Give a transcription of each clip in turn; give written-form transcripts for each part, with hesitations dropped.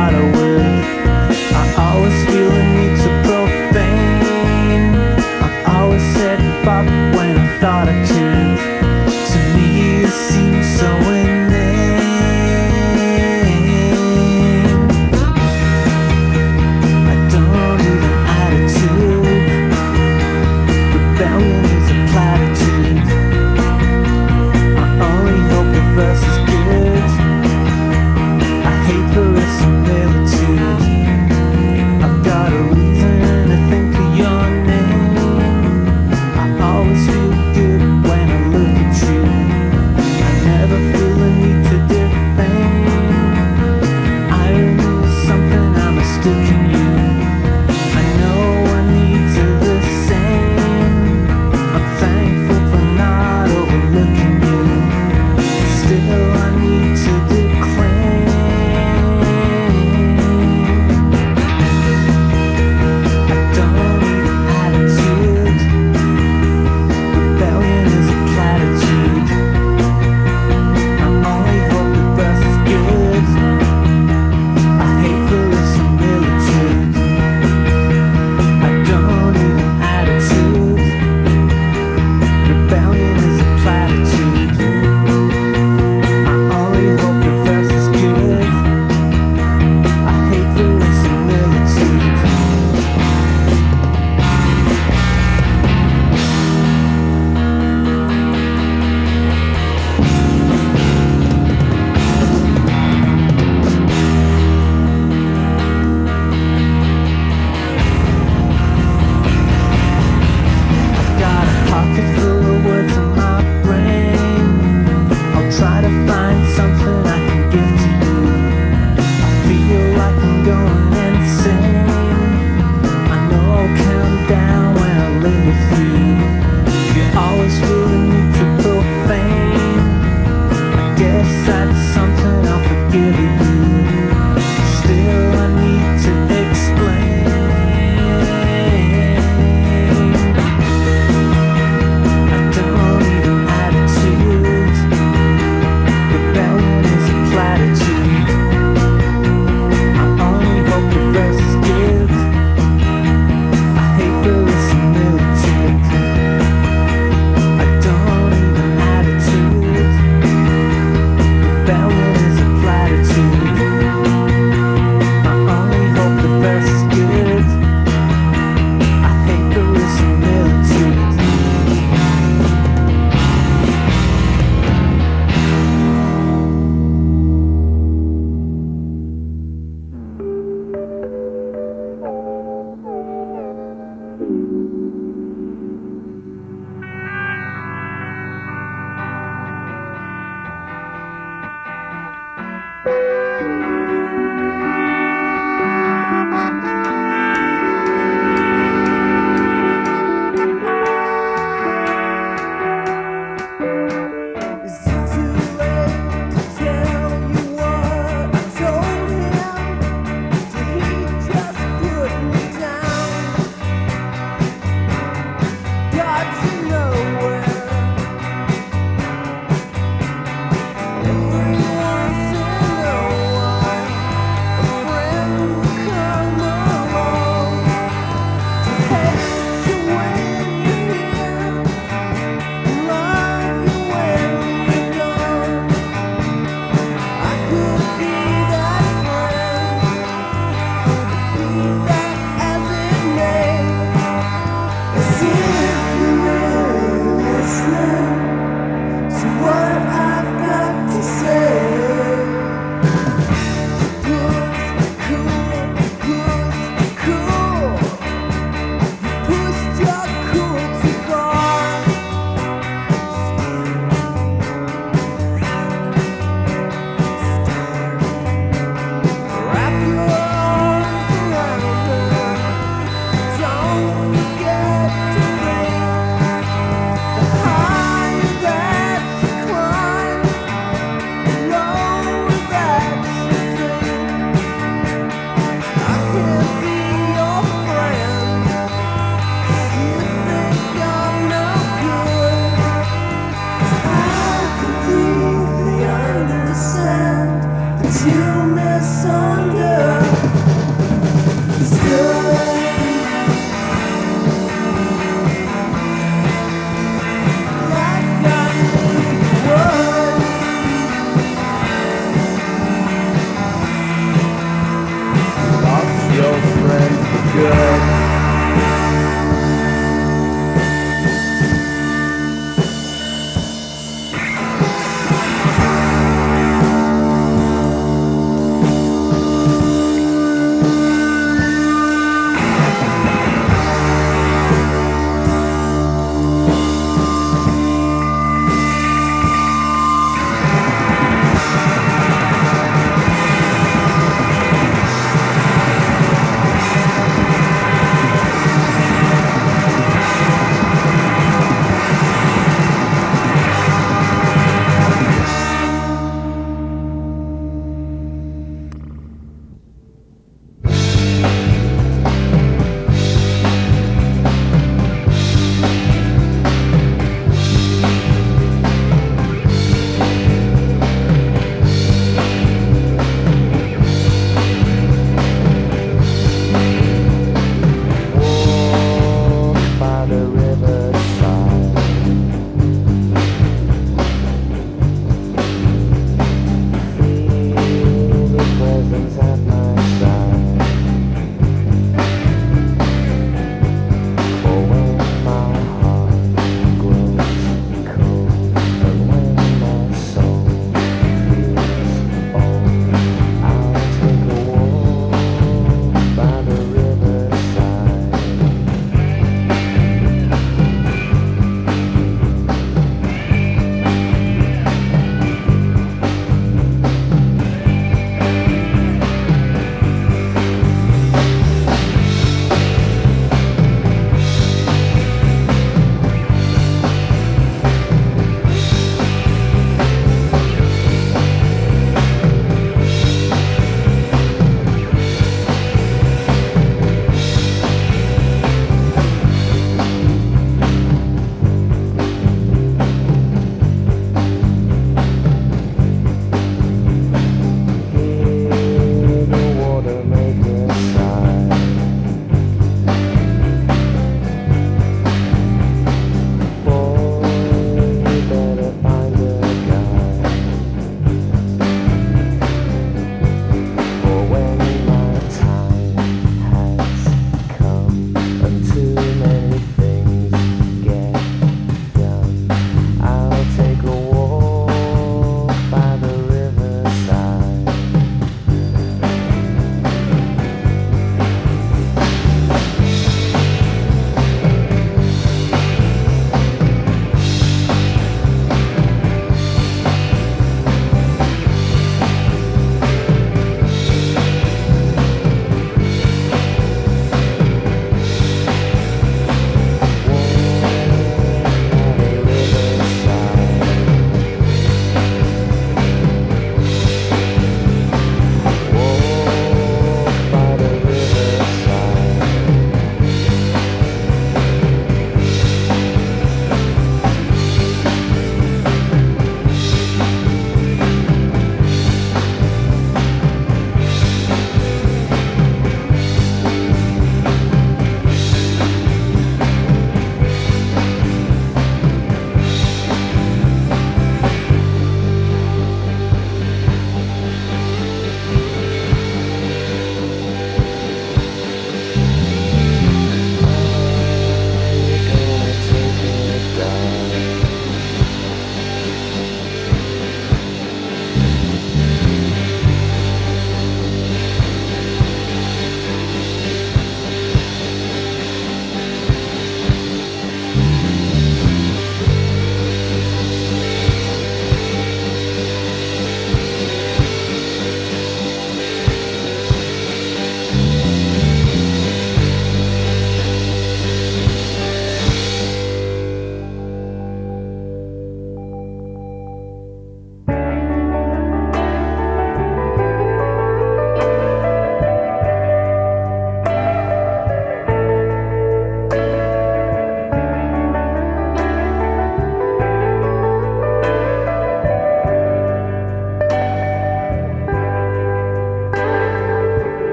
thought I would. I always feel the need to profane. I always said fuck when I thought I could. To me it seems so inane. I don't need an attitude. Rebellion is a platitude. I only hope the verse is good. I hate verisimilitude. I've got a reason to think of your name. I always feel good when I look at you. I never feel the need to defame. Irony is something I mistook in you. I know our needs are the same. I'm thankful for not overlooking you. Still I need to declaim. I don't need an attitude. Rebellion is a platitude. I only hope the verse is good. I hate verisimilitude. I don't need an attitude. Rebellion is a platitude. I only hope the verse is good. I hate verisimilitude. I've got a pocket full of words in my brain. I'll try to find something I can give to you. I feel like I'm going insane. I know I'll count down when I live with you. You always feel the need to profane. I guess that's something I'll forgive you. Still I need to explain. I don't need an attitude. Rebellion is a platitude. I only hope the verse is good. I hate verisimilitude. I don't need an attitude. Rebellion is a platitude. I only hope the verse is good. I hate verisimilitude. Is it too late to tell you what I told him? Did he just put me down? Got to nowhere. Every once in a while, a friend will come along to hate you when you're here, love you when you're gone. I could be that friend, be that as it may. As if you're really listening to what I've got to say.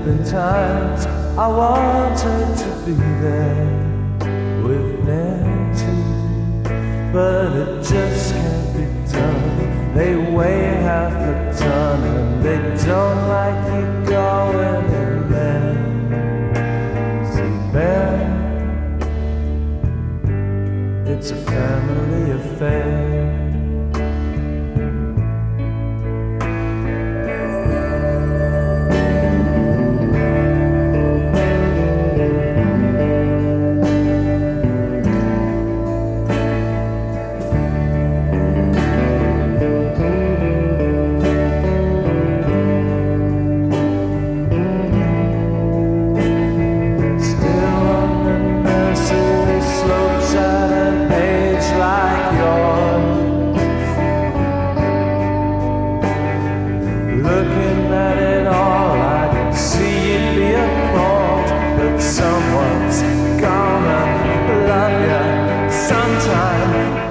been times I wanted to be there with them too, but it just can't be done. They weigh half a ton and they don't like you going in there. See, Ben, it's a family affair. Looking at it all, I can see you'd be appalled, but someone's gonna love you sometime.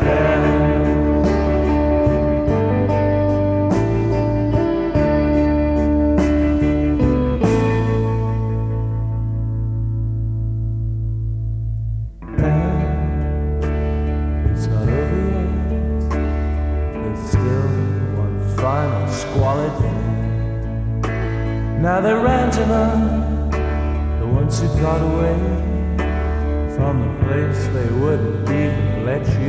It's not over yet. There's still one final squalid thing. Now they're ranting on the ones who got away from the place they wouldn't even let you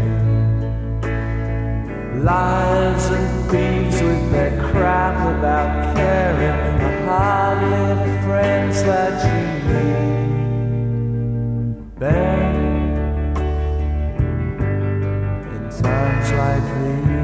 be. Liars and thieves with their crap about caring for hardly the friends that you need. Ben, in times like these,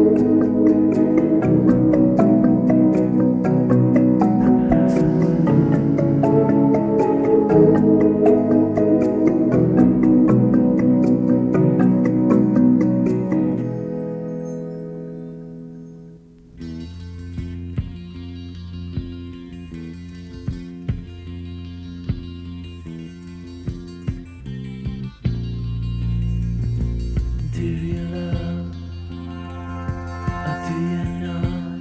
Do you love, or do you not?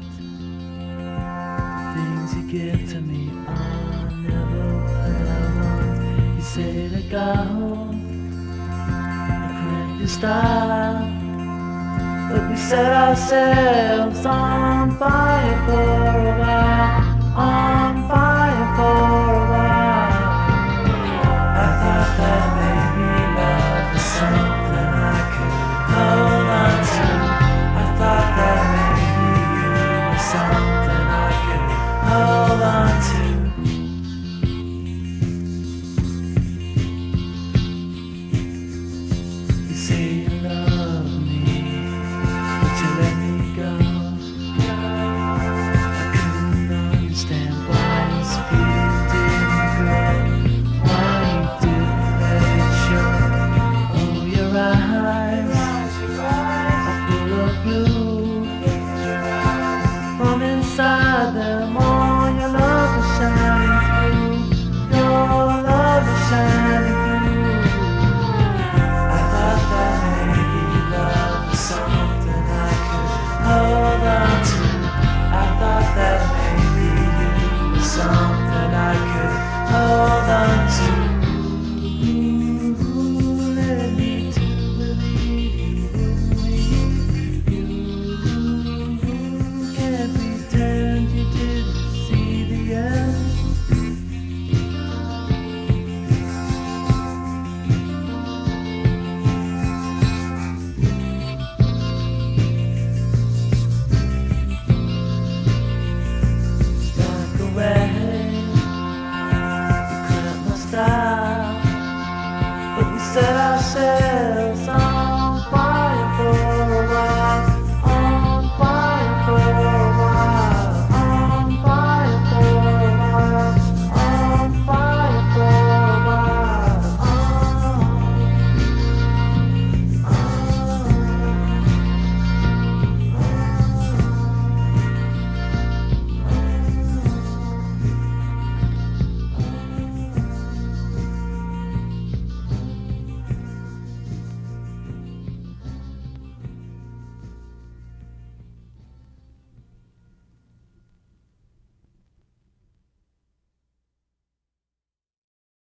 Things you give to me are never what I want. You say to go, I quit your style, but we set ourselves on fire for a while, on fire for a while. I thought that maybe love was something I could hold on to. I thought that maybe you were something I could hold on to. You say you love me, but you let me go. I couldn't understand why this feeling didn't grow, why you didn't let it show. Oh, your eyes are full of blue. From inside them